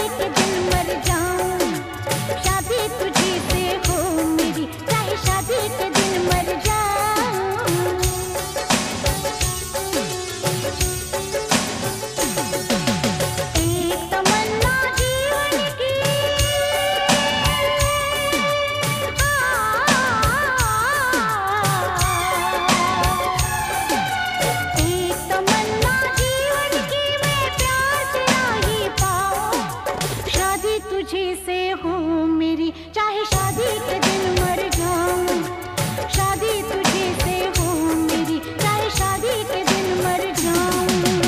के दिन मर जाऊं, शादी तुझे से हो मेरी, चाहे शादी के दिन मर जाऊं। एक तमन्ना जीवन की, एक तमन्ना जीवन की, मैं प्यार तेरा ही पाऊं, शादी तुझे से हो मेरी, चाहे शादी के दिन मर जाऊं, शादी तुझे से हो मेरी, चाहे शादी के दिन मर जाऊं।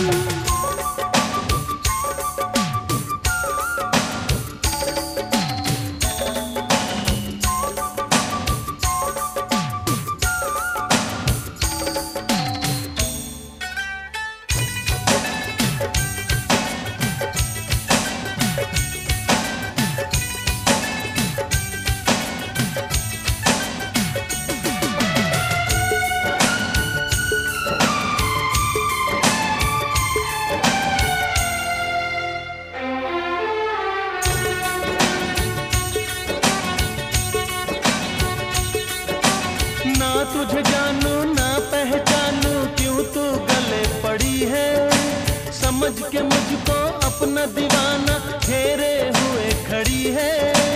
ना तुझे जानू ना पहचानू, क्यों तू गले पड़ी है, समझ के मुझको अपना दीवाना घेरे हुए खड़ी है।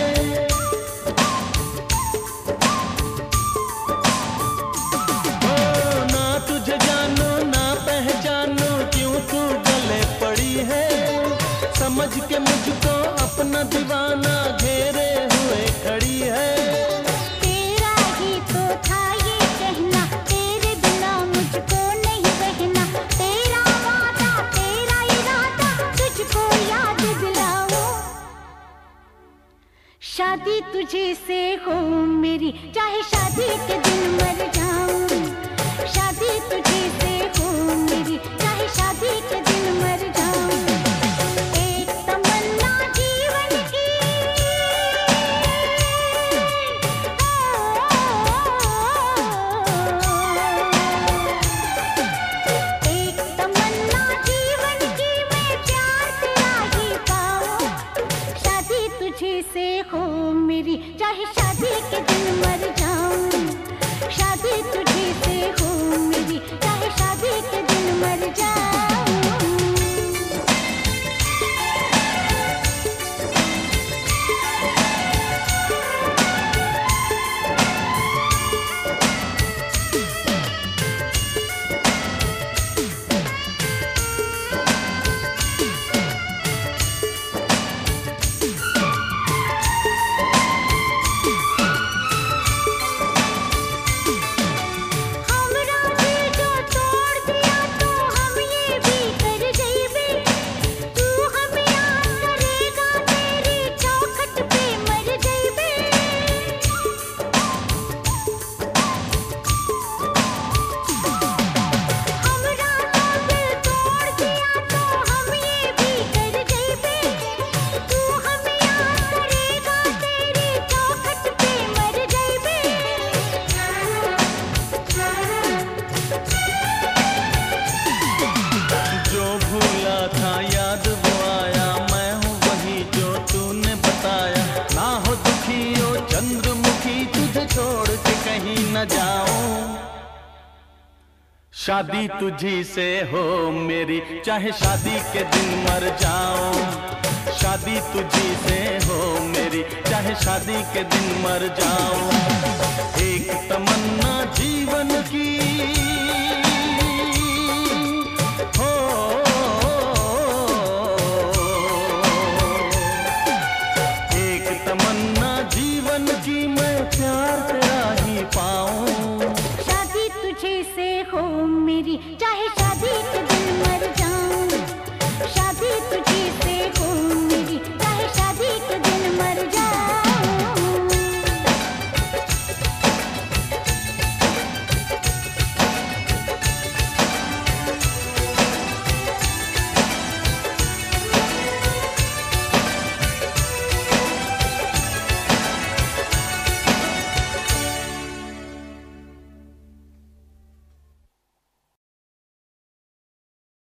ओ ना तुझे जानू ना पहचानू, क्यों तू गले पड़ी है, समझ के मुझको अपना दीवाना घेरे हुए खड़ी है। तेरा ही तो था ये कहना, तेरे बिना मुझको नहीं रहना, तेरा वादा तेरा इरादा, तुझको याद दिलाऊं, शादी तुझे से हो मेरी, चाहे शादी के दिन मर जाऊं, शादी तुझे से हो मेरी, चाहे शादी के दिन मर जाऊं। एक तमन्ना जीवन की, एक तमन्ना जीवन की, मैं प्यार तेरा ही पाऊं, शादी तुझे से हो मेरी, चाहे शादी के दिन मर जाऊं, शादी तुझे से हो मेरी, चाहे शादी के दिन मर जाऊं। हमरा दिल जो तोड़ दिया तो हम ये भी कर जइबे, तू हमें याद करेगा, तेरी चौखट पे मर जइबे। हमरा दिल तोड़ दिया तो हम ये भी कर जइबे, तू हमें याद करेगा, तेरी चौखट पे मर जइबे। जो भूला था याद वो आया, मैं हूँ वही जो तूने बताया, ना हो दुखी ओ चंद्रमुखी, तुझे छोड़ के कहीं न जाऊं, शादी तुझी से हो मेरी, चाहे शादी के दिन मर जाऊं, शादी तुझी से हो मेरी, चाहे शादी के दिन मर जाऊं। एक तमन्ना जीवन की हो, एक तमन्ना जीवन की, मैं प्यार तेरा ही पाऊं, शादी तुझे से हो मेरी, चाहे